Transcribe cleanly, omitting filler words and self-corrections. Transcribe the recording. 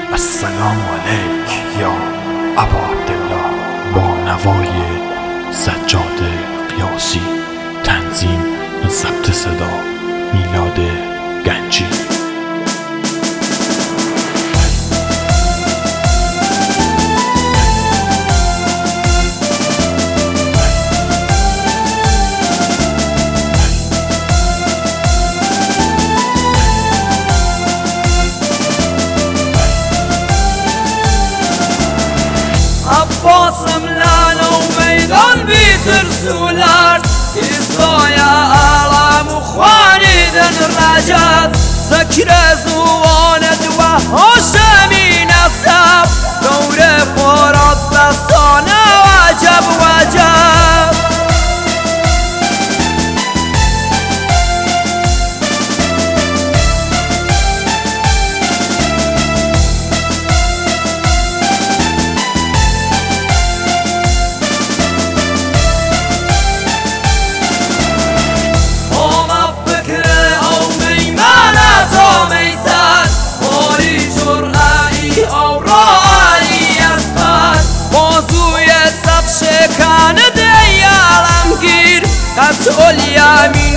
السلام علیک یا ابا عبدالله. با نوای سجاد قیاسی، تنظیم و ضبط صدا میلاد گنجی. عباسم لاله و میدان بیترسولار ایستایا آرام و خواندن رجز ذکر زواند و هاشمی نفسم دور خورد بستانه وجب وجب شکان دیالم گیر قطع الیامی